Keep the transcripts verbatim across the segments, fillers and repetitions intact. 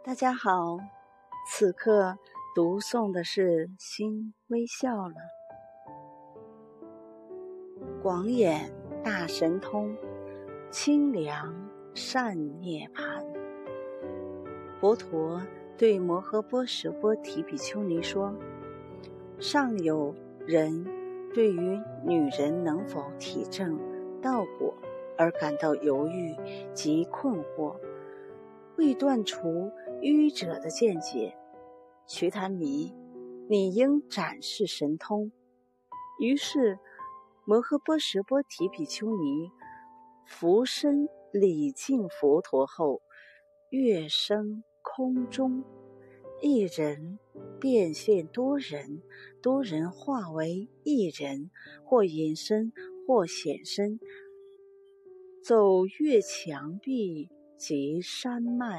大家好，此刻读诵的是心微笑了。广眼大神通，清凉善涅槃。佛陀对摩诃波舍波提比丘尼说，尚有人对于女人能否体证道果而感到犹豫及困惑，未断除愚者的见解。瞿昙尼，你应展示神通。于是摩诃波舍波提比丘尼俯身礼敬佛陀后，跃升空中，一人变现多人，多人化为一人，或隐身或显身，走越墙壁及山脉，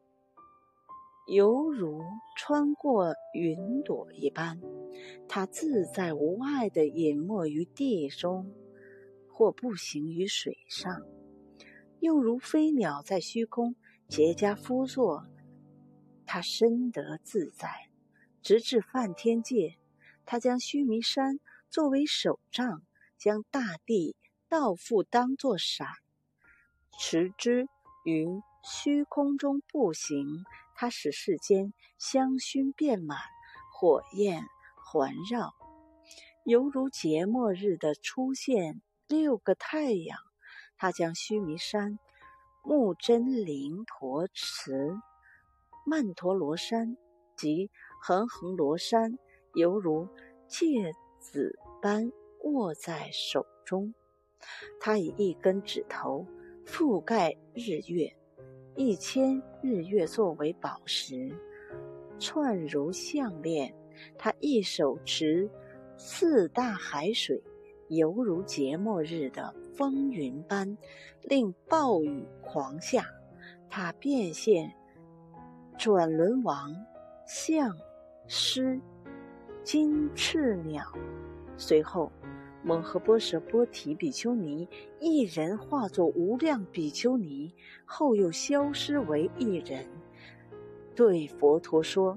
犹如穿过云朵一般。他自在无碍地隐没于地中，或步行于水上，又如飞鸟在虚空结跏趺坐。他深得自在，直至梵天界。他将须弥山作为手杖，将大地倒覆当作伞，持之于虚空中步行。他使世间香薰遍满，火焰环绕，犹如节末日的出现六个太阳。他将须弥山、目真灵陀池、曼陀罗山及恒恒罗山，犹如芥子般握在手中。他以一根指头覆盖日月，一千日月作为宝石，串如项链。他一手持四大海水，犹如节末日的风云般，令暴雨狂下。他变现转轮王、象、狮、金翅鸟。随后摩诃波舍波提比丘尼一人化作无量比丘尼，后又消失为一人，对佛陀说，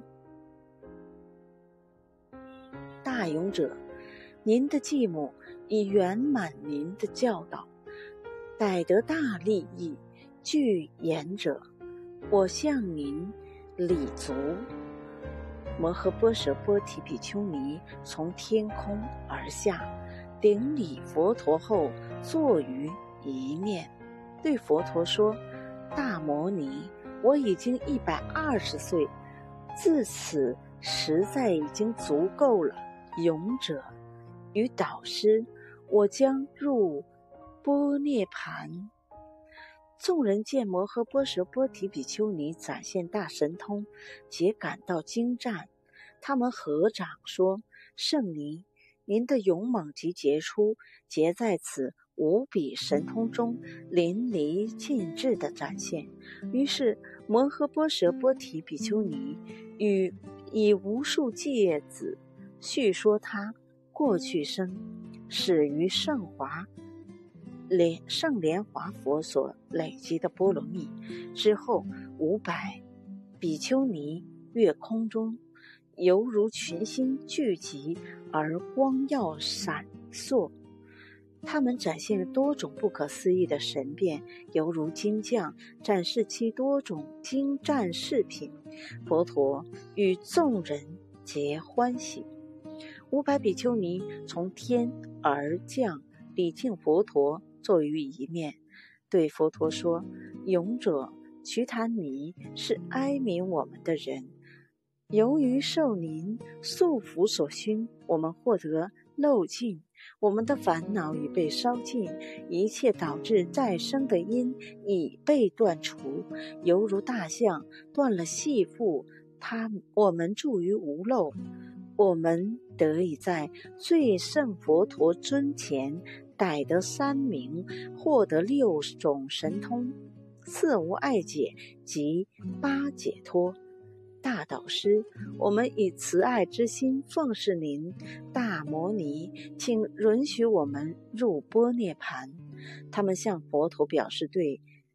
大勇者，您的继母已圆满您的教导，逮得大利益，具言者，我向您礼足。摩诃波舍波提比丘尼从天空而下，顶礼佛陀后，坐于一面，对佛陀说，大摩尼，我已经一百二十岁，自此实在已经足够了。勇者与导师，我将入般涅盘。众人见摩诃波舍波提比丘尼展现大神通，皆感到惊赞。他们合掌说，圣尼，您的勇猛及杰出，皆在此无比神通中淋漓尽致地展现。于是摩诃波舍波提比丘尼与以无数芥子叙说他过去生始于圣华莲圣莲华佛所累积的波罗蜜。之后五百比丘尼跃空中，犹如群星聚集而光耀闪烁。他们展现了多种不可思议的神变，犹如金匠展示其多种精湛饰品。佛陀与众人皆欢喜。五百比丘尼从天而降，礼敬佛陀，坐于一面，对佛陀说，勇者瞿昙尼是哀悯我们的人，由于受您束缚所熏，我们获得漏尽，我们的烦恼已被烧尽，一切导致再生的因已被断除，犹如大象断了系缚，他我们住于无漏。我们得以在最胜佛陀尊前逮得三明，获得六种神通，四无碍解及八解脱。大导师，我们以慈爱之心奉侍您。大摩尼，请允许我们入般涅盘。他们向佛陀表示对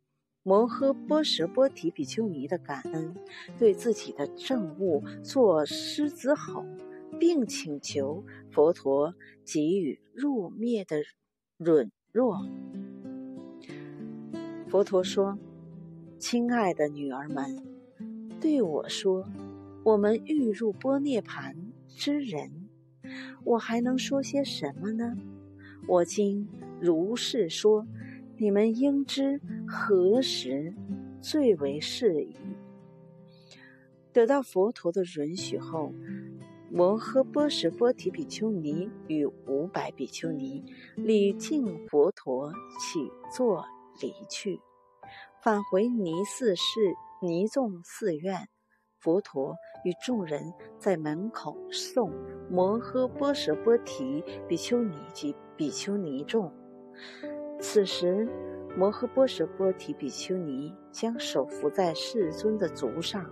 摩诃波舍波提比丘尼的感恩，对自己的证悟做狮子吼，并请求佛陀给予入灭的允诺。佛陀说：亲爱的女儿们，对我说，我们欲入般涅盘之人，我还能说些什么呢？我今如是说，你们应知何时最为适宜。得到佛陀的允许后，摩诃波舍波提比丘尼与五百比丘尼礼敬佛陀，起坐离去，返回尼寺寺尼众寺院。佛陀与众人在门口送摩诃波舍波提比丘尼及比丘尼众。此时，摩诃波舍波提比丘尼将手扶在世尊的足上，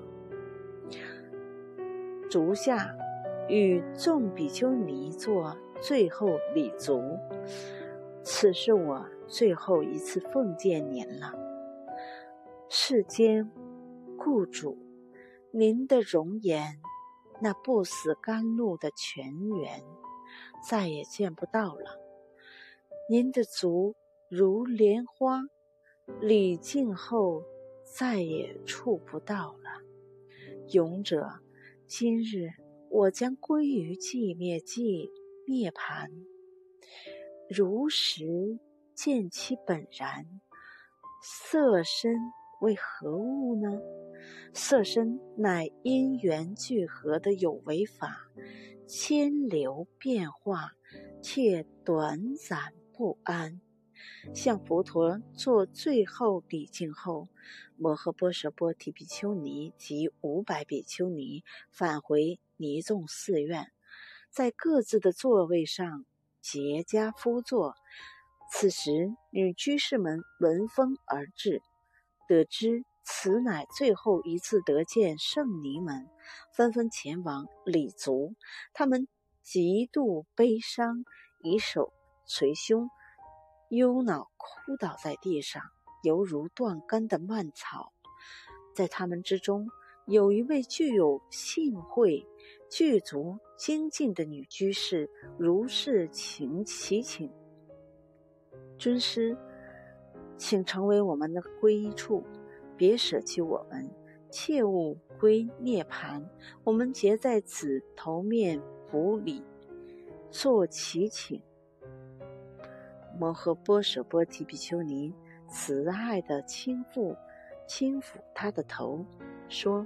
足下与众比丘尼做最后礼足。此是我最后一次奉见您了，世间故主，您的容颜，那不死甘露的泉源，再也见不到了。您的足如莲花，礼敬后再也触不到了。勇者，今日我将归于寂灭寂涅盘。如实见其本然，色身为何物呢？色身乃因缘聚合的有为法，千流变化，且短暂不安。向佛陀做最后礼敬后，摩诃波舍波提比丘尼及五百比丘尼返回尼众寺院，在各自的座位上结跏趺坐。此时女居士们闻风而至，得知此乃最后一次得见圣尼们，纷纷前往礼足。他们极度悲伤，以手捶胸，忧恼哭倒在地上，犹如断根的蔓草。在他们之中，有一位具有幸慧、具足精进的女居士，如是请祈请：尊师，请成为我们的皈依处，别舍弃我们，切勿归涅盘。我们皆在此头面伏礼，做祈请。摩诃波舍波提比丘尼慈爱地轻抚轻抚他的头，说：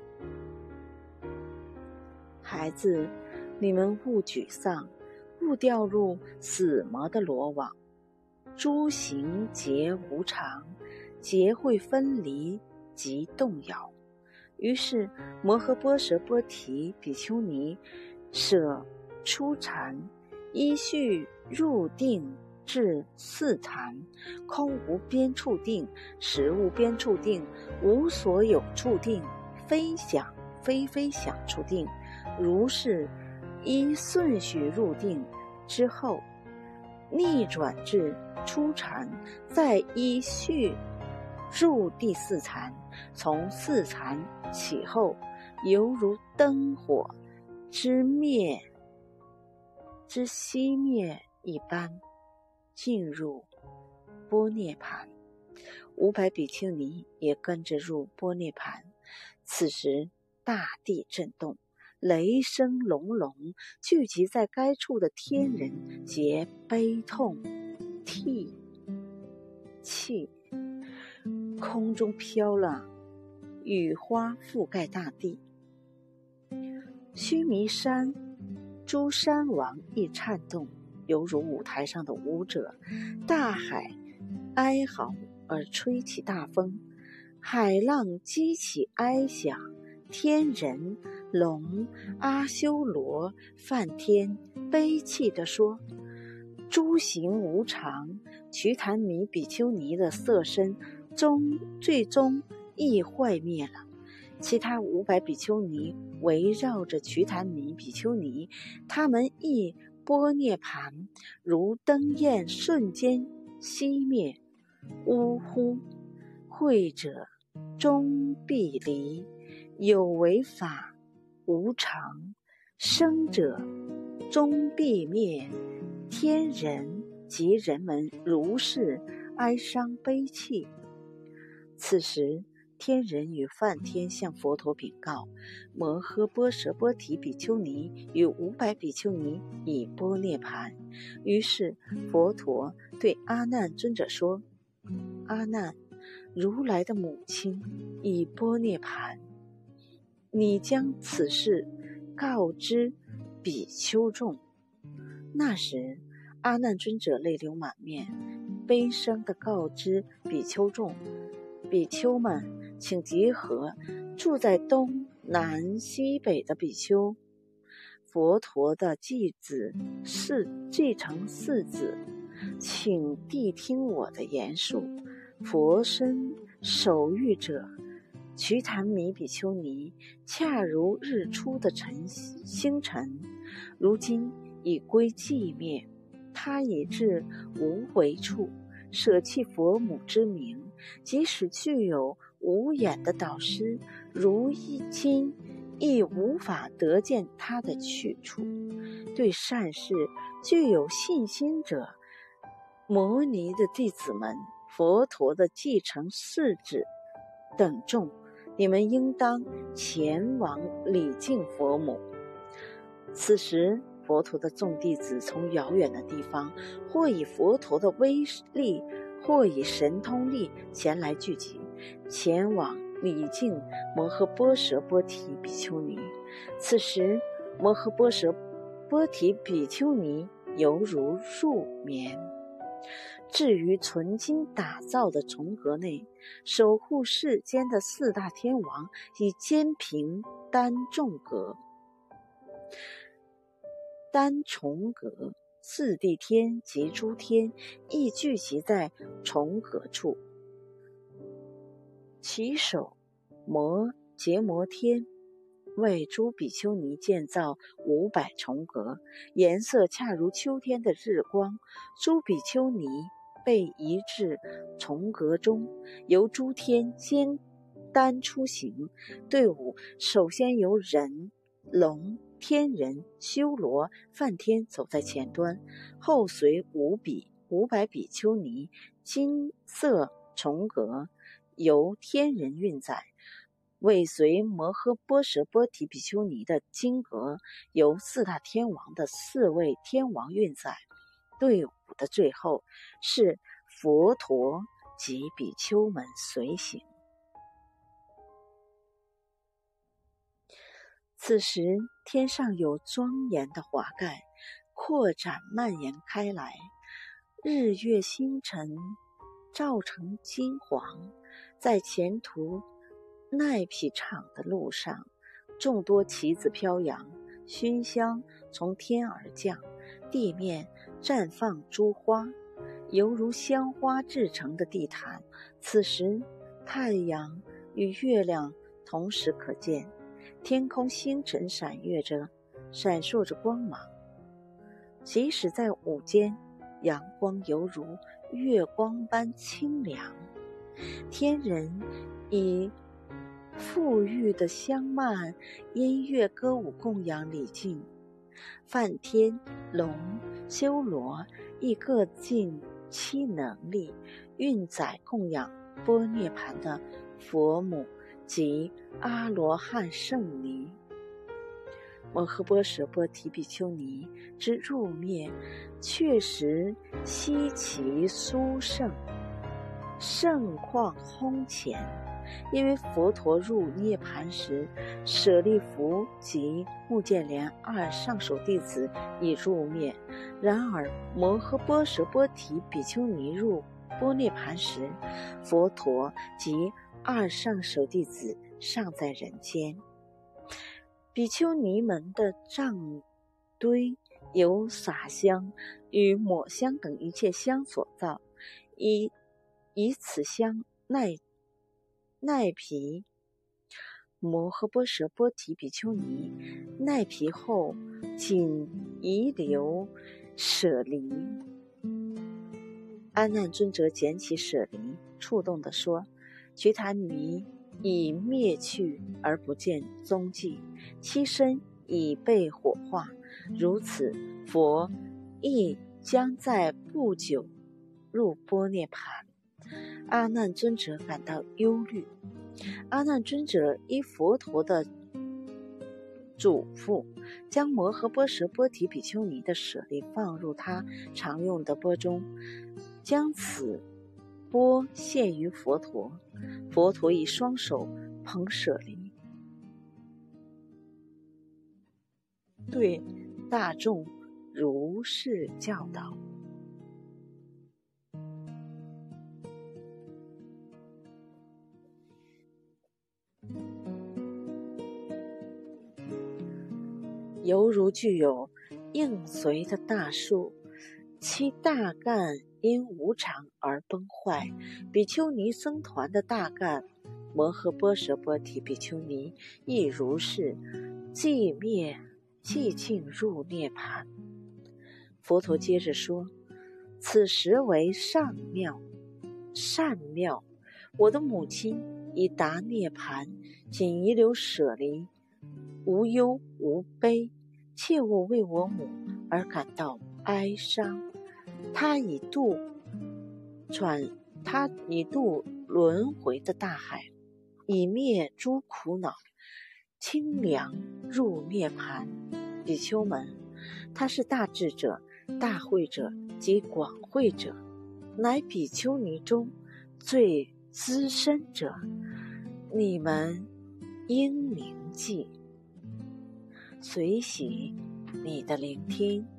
孩子，你们勿沮丧，勿掉入死魔的罗网。诸行皆无常，皆会分离及动摇。于是摩诃波舍波提比丘尼舍出禅，依序入定至四禅，空无边处定，实无边处定，无所有处定，非想非非想处定，如是依顺序入定之后，逆转至初禅，再依序入第四禅。从四禅起后，犹如灯火之灭之熄灭一般，进入般涅盘。五百比丘尼也跟着入般涅盘。此时大地震动，雷声隆隆，聚集在该处的天人皆悲痛涕泣，空中飘了雨花覆盖大地。须弥山诸山王亦颤动，犹如舞台上的舞者。大海哀嚎而吹起大风，海浪激起哀响，天人龙阿修罗梵天悲泣地说：诸行无常，瞿昙弥比丘尼的色身终最终亦坏灭了。其他五百比丘尼围绕着瞿昙弥比丘尼，他们亦般涅盘，如灯焰瞬间熄灭。呜呼！ 慧者终必离，有为法无常，生者终必灭。天人及人们如是哀伤悲泣。此时天人与梵天向佛陀禀告，摩诃波舍波提比丘尼与五百比丘尼已般涅槃。于是佛陀对阿难尊者说：阿难，如来的母亲已般涅槃，你将此事告知比丘众。那时阿难尊者泪流满面，悲伤地告知比丘众：比丘们，请集合住在东南西北的比丘，佛陀的继子是继承四子，请谛听我的言述。佛身守御者瞿昙弥比丘尼，恰如日出的晨星辰，如今已归寂灭。他已至无为处，舍弃佛母之名，即使具有无眼的导师，如今亦无法得见他的去处。对善事具有信心者，摩尼的弟子们，佛陀的继承世子等众，你们应当前往礼敬佛母。此时佛陀的众弟子从遥远的地方，或以佛陀的威力，或以神通力前来聚集，前往礼敬摩诃波舍波提比丘尼。此时摩诃波舍波提比丘尼犹如入眠。至于纯金打造的重阁内，守护世间的四大天王以坚平单重阁、单重阁，四谛天及诸天亦聚集在重阁处。其首摩羯摩天为诸比丘尼建造五百重阁，颜色恰如秋天的日光。诸比丘尼被移至重阁中，由诸天间单出行。队伍首先由人、龙、天人、修罗、梵天走在前端，后随五比五百比丘尼。金色重阁由天人运载，尾随摩诃波舍波提比丘尼的金阁由四大天王的四位天王运载。队伍的最后是佛陀及比丘们随行。此时天上有庄严的华盖扩展蔓延开来，日月星辰照成金黄。在前途奈匹场的路上，众多旗子飘扬，熏香从天而降，地面绽放诸花，犹如香花制成的地毯。此时太阳与月亮同时可见，天空星辰闪跃着，闪烁着光芒。即使在午间，阳光犹如月光般清凉。天人以馥郁的香曼音乐歌舞供养礼敬，梵天、龙、修罗亦各尽其能力，运载供养般涅槃的佛母及阿罗汉圣尼。摩诃波舍波提比丘尼之入灭，确实稀奇殊胜，盛况空前。因为佛陀入涅槃时，舍利弗及目犍连二上首弟子已入灭，然而摩诃波舍波提比丘尼入般涅槃时，佛陀及二上首弟子尚在人间。比丘尼们的帐堆由洒香与抹香等一切香所造，以以此香耐耐皮摩诃波舍波提比丘尼耐皮后，仅遗留舍离。阿难尊者捡起舍离，触动地说： 瞿昙弥已灭去而不见踪迹，其身已被火化，如此佛亦将在不久入般涅盘。阿难尊者感到忧虑。阿难尊者依佛陀的嘱咐，将摩诃波什波提比丘尼的舍利放入他常用的钵中，将此钵献于佛陀。佛陀以双手捧舍利，对大众如是教导。犹如具有应随的大树，其大干因无常而崩坏。比丘尼僧团的大干摩诃波什波提比丘尼亦如是，既灭寂静入涅盘。佛陀接着说，此时为上妙善妙，我的母亲已达涅盘，仅遗留舍离，无忧无悲，切勿为我母而感到哀伤。他已渡转，他已渡轮回的大海，已灭诸苦恼，清凉入涅盘。比丘们，他是大智者、大慧者及广慧者，乃比丘尼中最资深者，你们应铭记。随喜你的聆听。